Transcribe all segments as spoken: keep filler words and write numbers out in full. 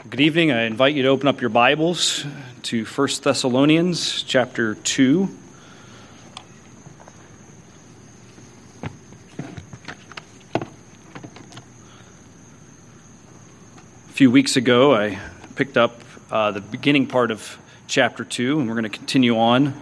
Good evening. I invite you to open up your Bibles to First Thessalonians chapter two. A few weeks ago, I picked up uh, the beginning part of chapter two, and we're going to continue on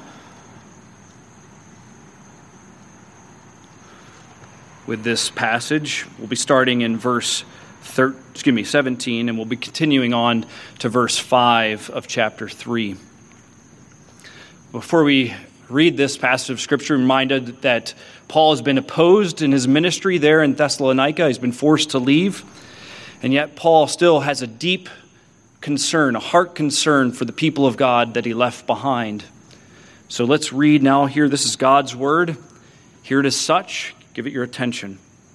with this passage. We'll be starting in verse thir- excuse me, seventeen, and we'll be continuing on to verse five of chapter three. Before we read this passage of Scripture, I'm reminded that Paul has been opposed in his ministry there in Thessalonica. He's been forced to leave, and yet Paul still has a deep concern, a heart concern for the people of God that he left behind. So let's read now here. This is God's word. Hear it as such. Give it your attention.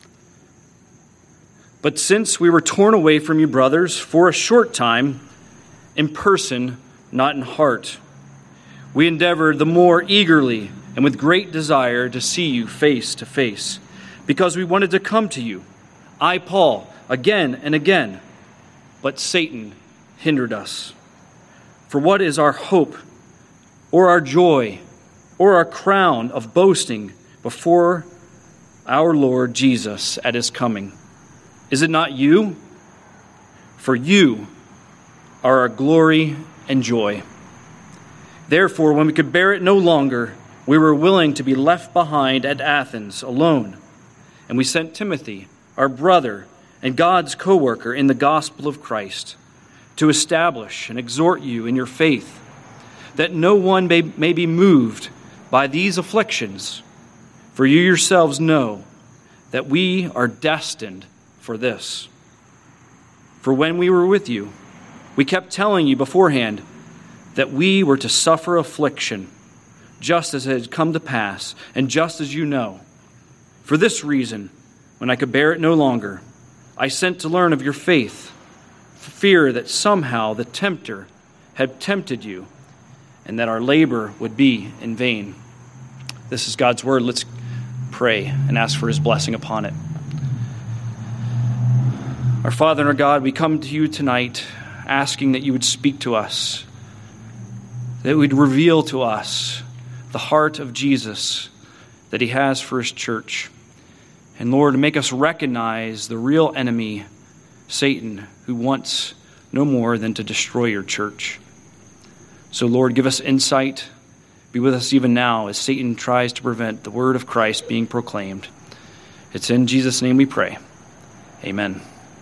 But since we were torn away from you, brothers, for a short time, in person, not in heart, we endeavored the more eagerly and with great desire to see you face to face, because we wanted to come to you, I, Paul, again and again, but Satan hindered us. For what is our hope, or our joy, or our crown of boasting before our Lord Jesus at his coming? Is it not you? For you are our glory and joy. Therefore, when we could bear it no longer, we were willing to be left behind at Athens alone. And we sent Timothy, our brother and God's co-worker in the gospel of Christ, to establish and exhort you in your faith, that no one may, may be moved by these afflictions. For you yourselves know that we are destined for this. For when we were with you, we kept telling you beforehand that we were to suffer affliction, just as it had come to pass, and just as you know. For this reason, when I could bear it no longer, I sent to learn of your faith, for fear that somehow the tempter had tempted you, and that our labor would be in vain. This is God's word. Let's pray and ask for his blessing upon it. Our Father and our God, we come to you tonight asking that you would speak to us, that we'd reveal to us the heart of Jesus that he has for his church. And Lord, to make us recognize the real enemy, Satan, who wants no more than to destroy your church. So Lord, give us insight. Be with us even now as Satan tries to prevent the word of Christ being proclaimed. It's in Jesus' name we pray. Amen.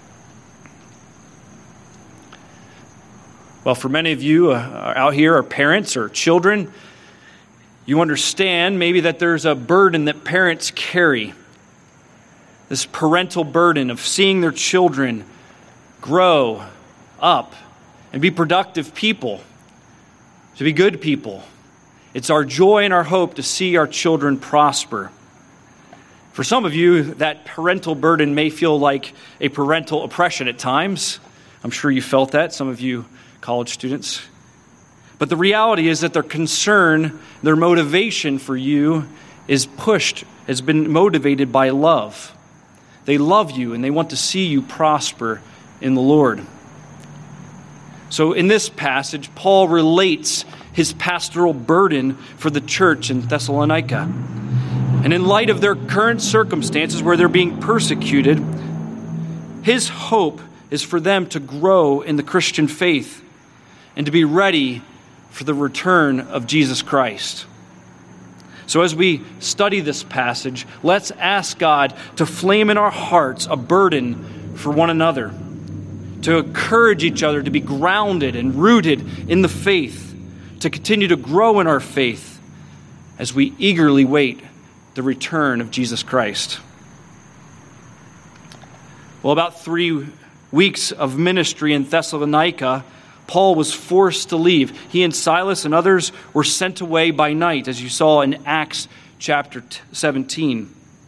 Well, for many of you uh, out here are parents or children. You understand maybe that there's a burden that parents carry. This parental burden of seeing their children grow up and be productive people, to be good people. It's our joy and our hope to see our children prosper. For some of you, that parental burden may feel like a parental oppression at times. I'm sure you felt that, some of you college students. But the reality is that their concern, their motivation for you is pushed, has been motivated by love. They love you and they want to see you prosper in the Lord. So in this passage, Paul relates his pastoral burden for the church in Thessalonica. And in light of their current circumstances where they're being persecuted, his hope is for them to grow in the Christian faith and to be ready for the return of Jesus Christ. So as we study this passage, let's ask God to flame in our hearts a burden for one another, to encourage each other to be grounded and rooted in the faith, to continue to grow in our faith as we eagerly wait the return of Jesus Christ. Well, about three weeks of ministry in Thessalonica, Paul was forced to leave. He and Silas and others were sent away by night, as you saw in Acts chapter seventeen.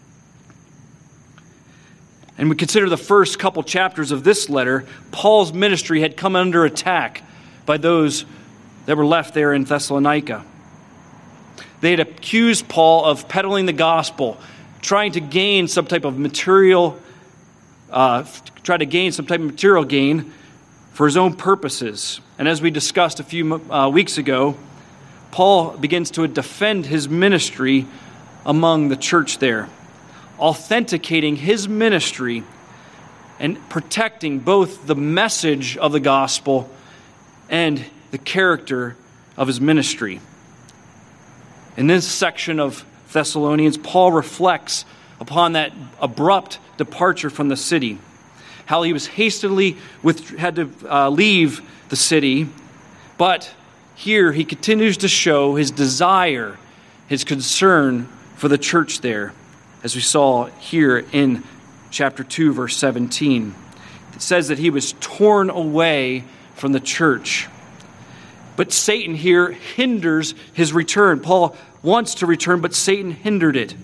And we consider the first couple chapters of this letter, Paul's ministry had come under attack by those that were left there in Thessalonica. They had accused Paul of peddling the gospel, trying to gain some type of material, uh, try to gain some type of material gain for his own purposes. And as we discussed a few uh, weeks ago, Paul begins to defend his ministry among the church there, authenticating his ministry and protecting both the message of the gospel and the character of his ministry. In this section of Thessalonians, Paul reflects upon that abrupt departure from the city, how he was hastily with, had to uh, leave the city, but here he continues to show his desire, his concern for the church there, as we saw here in chapter two, verse seventeen. It says that he was torn away from the church. But Satan here hinders his return. Paul wants to return, but Satan hindered it.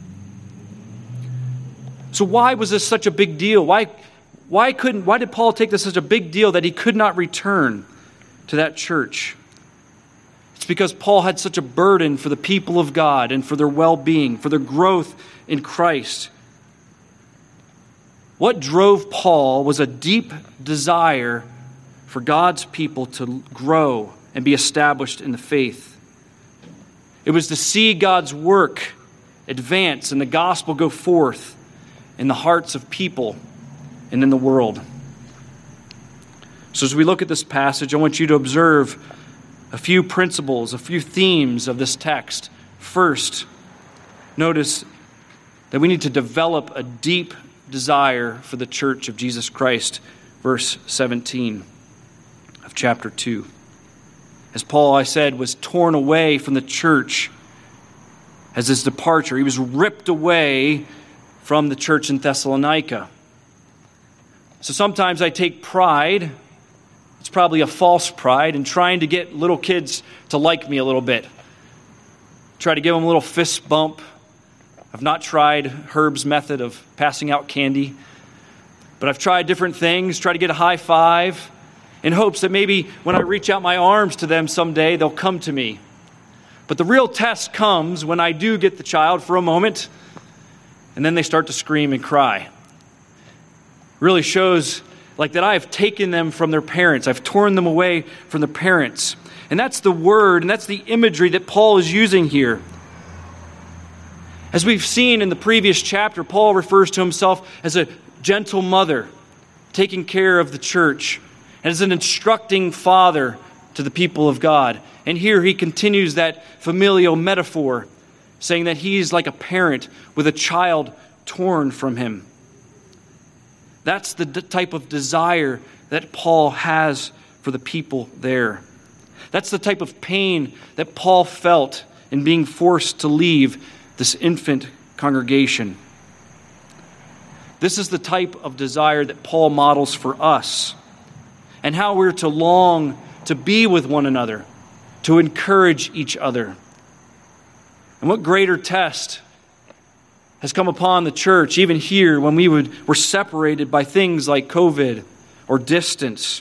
So why was this such a big deal? Why, why couldn't, why did Paul take this as a big deal that he could not return to that church? It's because Paul had such a burden for the people of God and for their well-being, for their growth in Christ. What drove Paul was a deep desire for God's people to grow and be established in the faith. It was to see God's work advance and the gospel go forth in the hearts of people and in the world. So as we look at this passage, I want you to observe a few principles, a few themes of this text. First, notice that we need to develop a deep desire for the church of Jesus Christ, verse seventeen of chapter two. As Paul, I said, was torn away from the church as his departure. He was ripped away from the church in Thessalonica. So sometimes I take pride, it's probably a false pride, in trying to get little kids to like me a little bit. Try to give them a little fist bump. I've not tried Herb's method of passing out candy, but I've tried different things, try to get a high five, in hopes that maybe when I reach out my arms to them someday, they'll come to me. But the real test comes when I do get the child for a moment, and then they start to scream and cry. Really shows like that I have taken them from their parents. I've torn them away from their parents. And that's the word, and that's the imagery that Paul is using here. As we've seen in the previous chapter, Paul refers to himself as a gentle mother, taking care of the church, and as an instructing father to the people of God. And here he continues that familial metaphor, saying that he's like a parent with a child torn from him. That's the d- type of desire that Paul has for the people there. That's the type of pain that Paul felt in being forced to leave this infant congregation. This is the type of desire that Paul models for us, and how we're to long to be with one another, to encourage each other. And what greater test has come upon the church, even here, when we would, were separated by things like COVID or distance.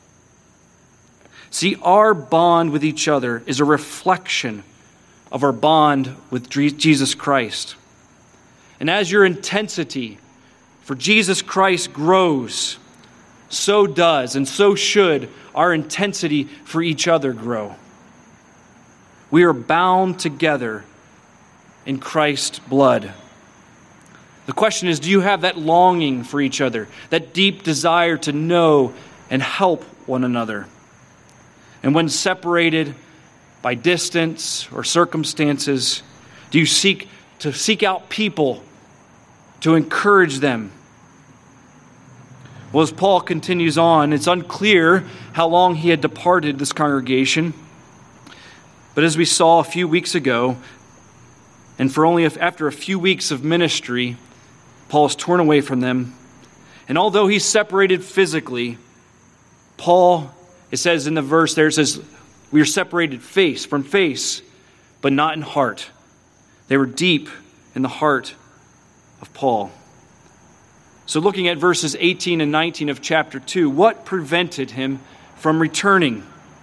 See, our bond with each other is a reflection of our bond with Jesus Christ. And as your intensity for Jesus Christ grows, so does and so should our intensity for each other grow. We are bound together in Christ's blood. The question is, do you have that longing for each other, that deep desire to know and help one another? And when separated by distance or circumstances, do you seek to seek out people to encourage them? Well, as Paul continues on, it's unclear how long he had departed this congregation. But as we saw a few weeks ago, and for only after a few weeks of ministry, Paul is torn away from them. And although he's separated physically, Paul, it says in the verse there, it says, we are separated face from face, but not in heart. They were deep in the heart of Paul. So looking at verses eighteen and nineteen of chapter two, what prevented him from returning?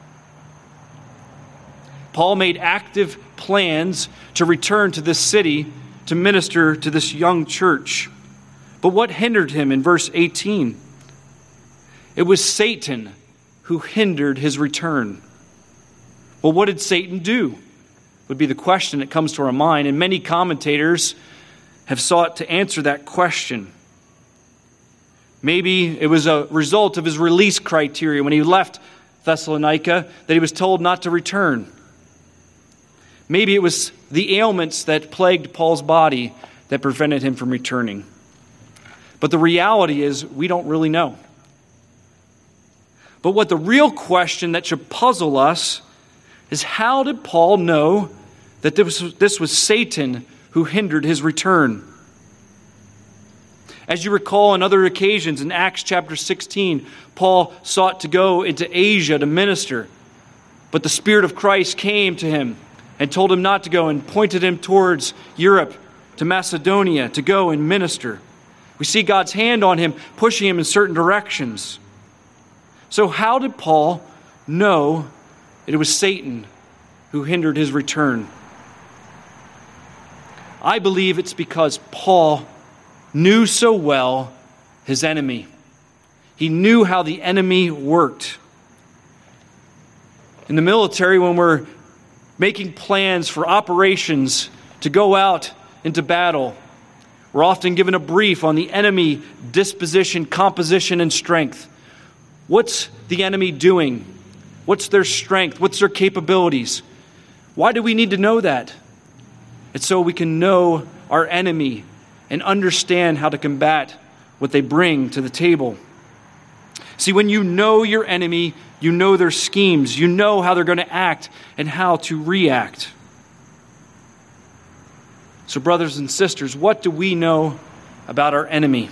Paul made active plans to return to this city to minister to this young church. But what hindered him in verse eighteen? It was Satan who hindered his return. Well, what did Satan do? Would be the question that comes to our mind, and many commentators have sought to answer that question. Maybe it was a result of his release criteria when he left Thessalonica that he was told not to return. Maybe it was the ailments that plagued Paul's body that prevented him from returning. But the reality is, we don't really know. But what the real question that should puzzle us is, how did Paul know that this was, this was Satan who hindered his return? As you recall on other occasions in Acts chapter sixteen, Paul sought to go into Asia to minister, but the Spirit of Christ came to him and told him not to go and pointed him towards Europe, to Macedonia, to go and minister. We see God's hand on him, pushing him in certain directions. So how did Paul know that it was Satan who hindered his return? I believe it's because Paul knew so well his enemy. He knew how the enemy worked. In the military, when we're making plans for operations to go out into battle, we're often given a brief on the enemy disposition, composition, and strength. What's the enemy doing? What's their strength? What's their capabilities? Why do we need to know that? It's so we can know our enemy and understand how to combat what they bring to the table. See, when you know your enemy, you know their schemes, you know how they're going to act and how to react. So, brothers and sisters, what do we know about our enemy?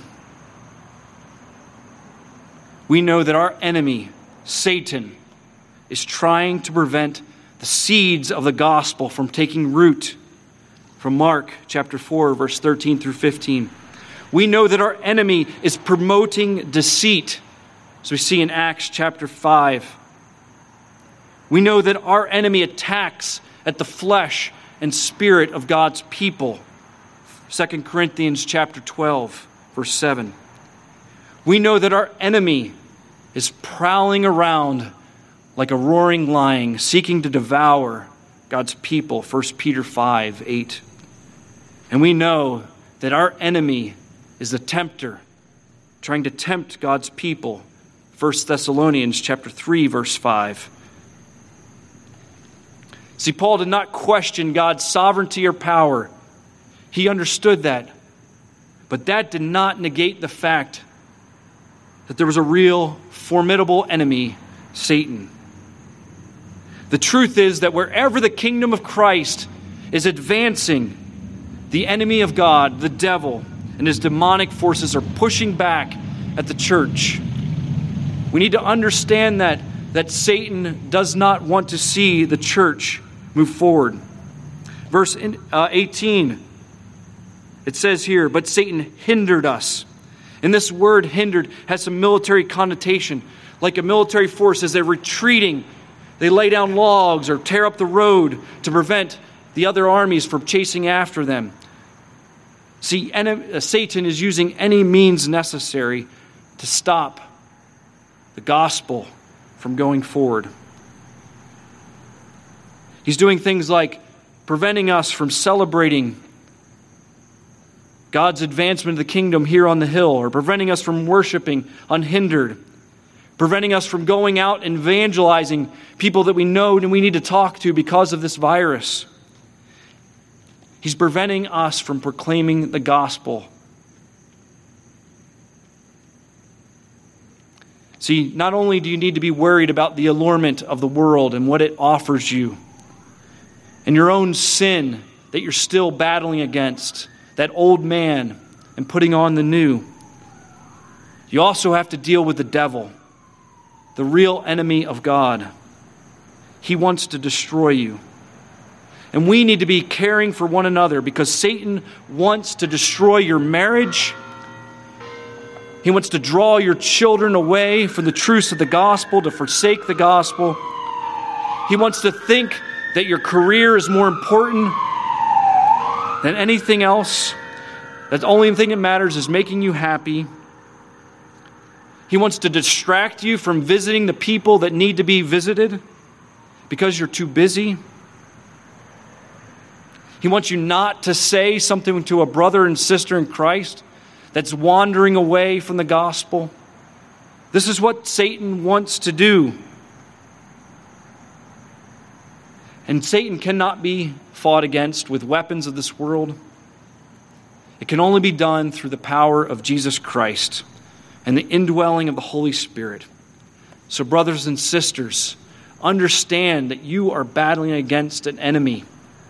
We know that our enemy, Satan, is trying to prevent the seeds of the gospel from taking root. From Mark chapter four, verse thirteen through fifteen. We know that our enemy is promoting deceit, as we see in Acts chapter five. We know that our enemy attacks at the flesh and spirit of God's people. Second Corinthians chapter twelve, verse seven. We know that our enemy is prowling around like a roaring lion, seeking to devour God's people. First Peter five, eight. And we know that our enemy is the tempter, trying to tempt God's people. First Thessalonians chapter three, verse five. See, Paul did not question God's sovereignty or power. He understood that. But that did not negate the fact that there was a real formidable enemy, Satan. The truth is that wherever the kingdom of Christ is advancing, the enemy of God, the devil, and his demonic forces are pushing back at the church. We need to understand that, that Satan does not want to see the church move forward. Verse eighteen, it says here, but Satan hindered us. And this word hindered has some military connotation. Like a military force, as they're retreating, they lay down logs or tear up the road to prevent the other armies from chasing after them. See, Satan is using any means necessary to stop the gospel from going forward. He's doing things like preventing us from celebrating God's advancement of the kingdom here on the hill, or preventing us from worshiping unhindered, preventing us from going out and evangelizing people that we know and we need to talk to because of this virus. He's preventing us from proclaiming the gospel. See, not only do you need to be worried about the allurement of the world and what it offers you, and your own sin that you're still battling against, that old man, and putting on the new, you also have to deal with the devil, the real enemy of God. He wants to destroy you. And we need to be caring for one another, because Satan wants to destroy your marriage. He wants to draw your children away from the truths of the gospel, to forsake the gospel. He wants to think that your career is more important than anything else, that the only thing that matters is making you happy. He wants to distract you from visiting the people that need to be visited because you're too busy. He wants you not to say something to a brother and sister in Christ that's wandering away from the gospel. This is what Satan wants to do. And Satan cannot be fought against with weapons of this world. It can only be done through the power of Jesus Christ and the indwelling of the Holy Spirit. So, brothers and sisters, understand that you are battling against an enemy.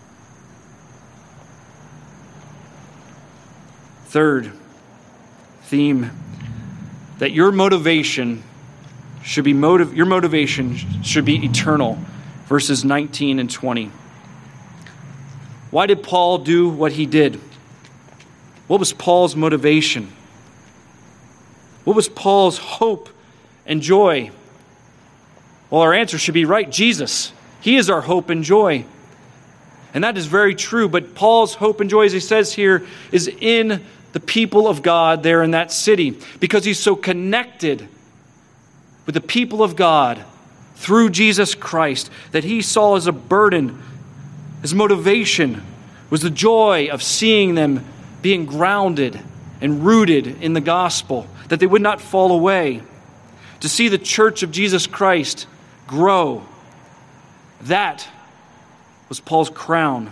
Third theme, that your motivation should be motive, your motivation should be eternal. Verses nineteen and twenty. Why did Paul do what he did? What was Paul's motivation? What was Paul's hope and joy? Well, our answer should be right. Jesus. He is our hope and joy. And that is very true. But Paul's hope and joy, as he says here, is in the people of God there in that city. Because he's so connected with the people of God through Jesus Christ that he saw as a burden, his motivation was the joy of seeing them being grounded and rooted in the gospel, that they would not fall away. To see the church of Jesus Christ grow, that was Paul's crown.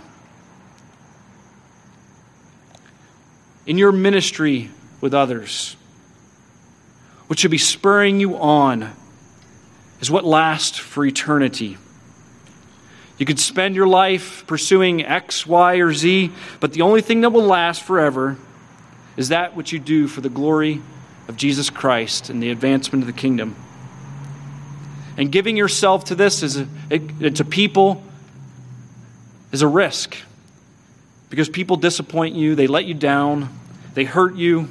In your ministry with others, what should be spurring you on is what lasts for eternity. You could spend your life pursuing X, Y, or Z, but the only thing that will last forever is that which you do for the glory of Jesus Christ and the advancement of the kingdom. And giving yourself to this is a, it, to people is a risk. Because people disappoint you, they let you down, they hurt you.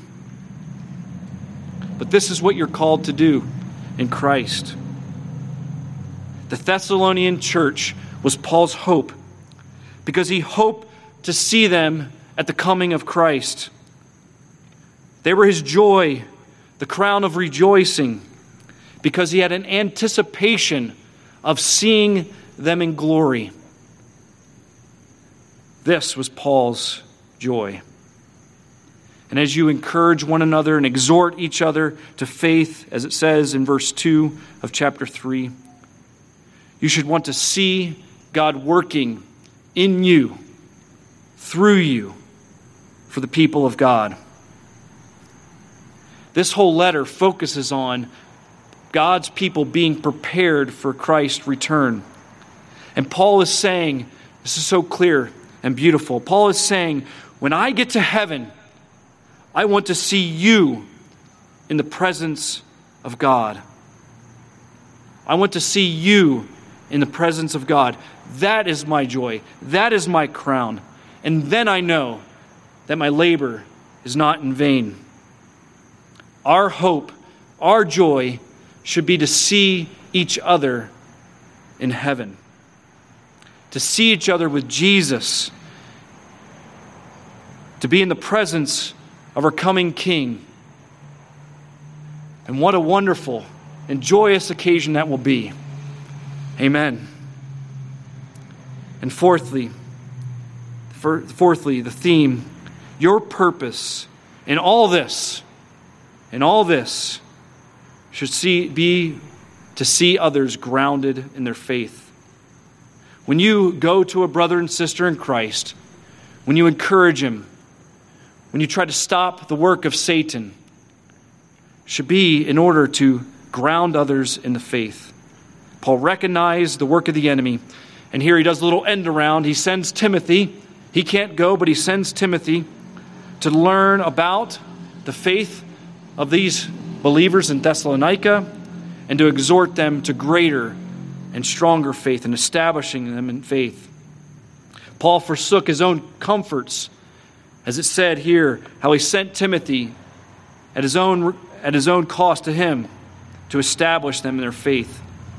But this is what you're called to do in Christ. The Thessalonian church was Paul's hope because he hoped to see them at the coming of Christ. They were his joy, the crown of rejoicing, because he had an anticipation of seeing them in glory. This was Paul's joy. And as you encourage one another and exhort each other to faith, as it says in verse two of chapter three, you should want to see God working in you, through you, for the people of God. This whole letter focuses on God's people being prepared for Christ's return. And Paul is saying, this is so clear and beautiful. Paul is saying, when I get to heaven, I want to see you in the presence of God. I want to see you in the presence of God. That is my joy. That is my crown. And then I know that my labor is not in vain. Our hope, our joy should be to see each other in heaven. To see each other with Jesus. To be in the presence of our coming King. And what a wonderful and joyous occasion that will be. Amen. And fourthly, fourthly, the theme, your purpose in all this, in all this, should see, be to see others grounded in their faith. When you go to a brother and sister in Christ, when you encourage him, when you try to stop the work of Satan, should be in order to ground others in the faith. Paul recognized the work of the enemy, and here he does a little end around. He sends Timothy. He can't go, but he sends Timothy to learn about the faith of these believers in Thessalonica and to exhort them to greater and stronger faith and establishing them in faith. Paul forsook his own comforts, as it said here, how he sent Timothy at his own, at his own cost to him to establish them in their faith.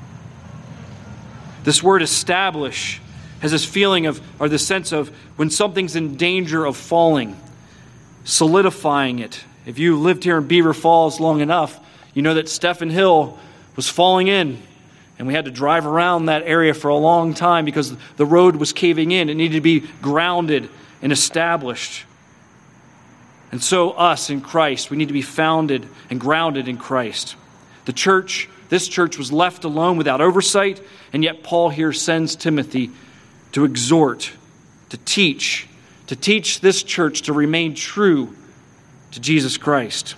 This word establish has this feeling of, or the sense of when something's in danger of falling, solidifying it. If you lived here in Beaver Falls long enough, You know that Stephen Hill was falling in, and we had to drive around that area for a long time because the road was caving in. It needed to be grounded and established. And so us in Christ, we need to be founded and grounded in Christ. The church, this church was left alone without oversight, and yet Paul here sends Timothy to exhort, to teach, to teach this church to remain true to Jesus Christ.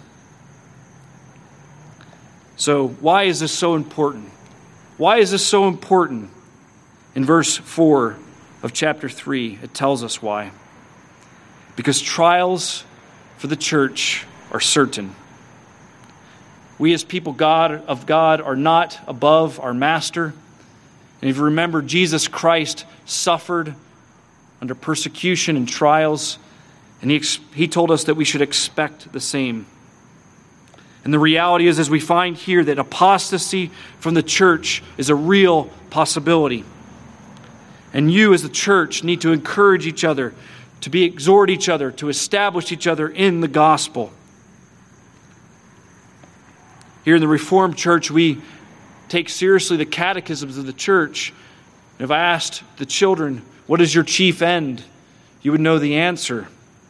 So why is this so important? Why is this so important? In verse four of chapter three, it tells us why. Because trials for the church are certain. We as people God of God are not above our master. And if you remember, Jesus Christ suffered under persecution and trials, and he, he told us that we should expect the same. And the reality is, as we find here, that apostasy from the church is a real possibility. And you as the church need to encourage each other, to be exhort each other, to establish each other in the gospel. Here in the Reformed Church, we take seriously the catechisms of the church. And if I asked the children, what is your chief end? You would know the answer.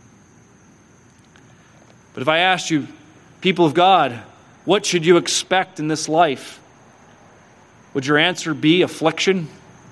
But if I asked you, people of God, what should you expect in this life? Would your answer be affliction?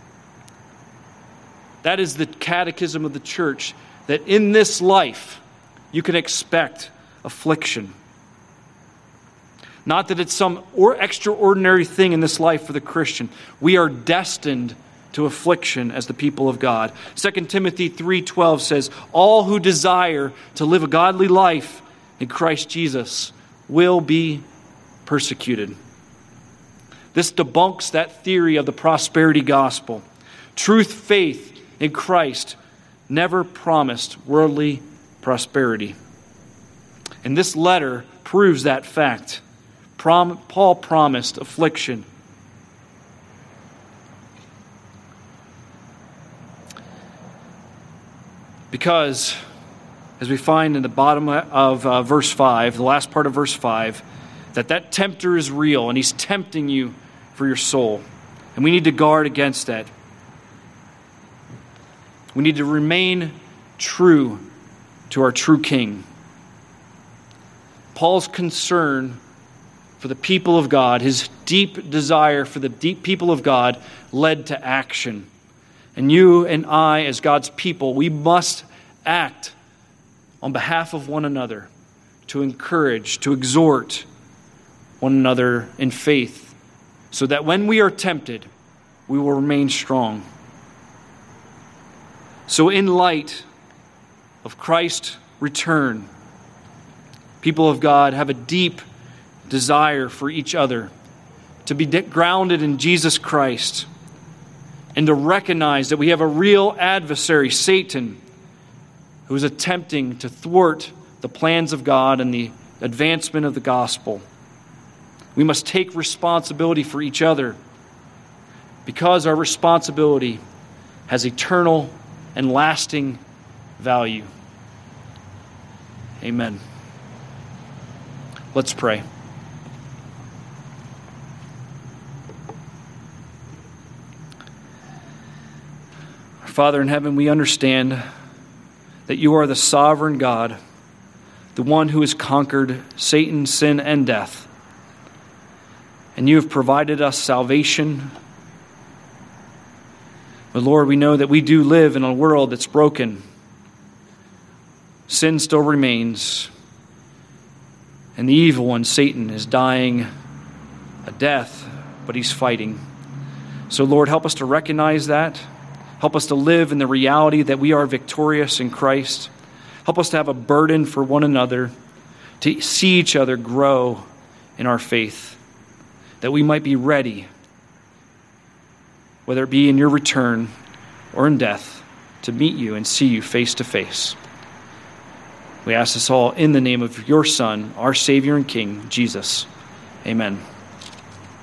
That is the catechism of the church, that in this life you can expect affliction. Not that it's some or extraordinary thing in this life for the Christian. We are destined to affliction as the people of God. Second Timothy three twelve says, all who desire to live a godly life in Christ Jesus will be persecuted. This debunks that theory of the prosperity gospel. Truth faith in Christ never promised worldly prosperity. And this letter proves that fact. Prom- Paul promised affliction. Because, as we find in the bottom of uh, verse five, the last part of verse five, that that tempter is real and he's tempting you for your soul. And we need to guard against that. We need to remain true to our true King. Paul's concern for the people of God, his deep desire for the deep people of God, led to action. And you and I, as God's people, we must act on behalf of one another, to encourage, to exhort one another in faith, so that when we are tempted, we will remain strong. So in light of Christ's return, people of God have a deep desire for each other, to be grounded in Jesus Christ, and to recognize that we have a real adversary, Satan, who is attempting to thwart the plans of God and the advancement of the gospel. We must take responsibility for each other, because our responsibility has eternal and lasting value. Amen. Let's pray. Our Father in heaven, we understand that you are the sovereign God, the one who has conquered Satan, sin, and death. And you have provided us salvation. But Lord, we know that we do live in a world that's broken. Sin still remains. And the evil one, Satan, is dying a death, but he's fighting. So Lord, help us to recognize that. Help us to live in the reality that we are victorious in Christ. Help us to have a burden for one another, to see each other grow in our faith, that we might be ready, whether it be in your return or in death, to meet you and see you face to face. We ask this all in the name of your Son, our Savior and King, Jesus. Amen.